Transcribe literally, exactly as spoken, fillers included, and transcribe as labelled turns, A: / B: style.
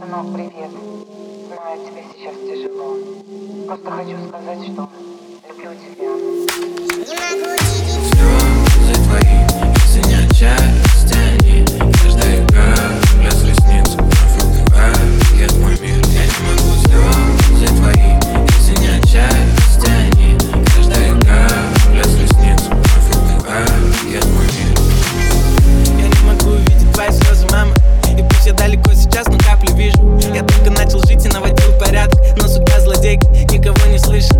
A: Сынок, привет. Знаю, тебе сейчас тяжело. Просто хочу сказать, что люблю тебя.
B: Слезы твои извинят частями. Каждая капля с ресниц профукивает мой мир. Я не могу. Слезы твои извинят частями. Каждая капля с ресниц профукивает мой мир.
C: Я не могу увидеть твои слезы, мама. И пусть я далеко сейчас, но капли вижу. Я только начал жить и наводил порядок, но судьба злодейка, никого не слышит.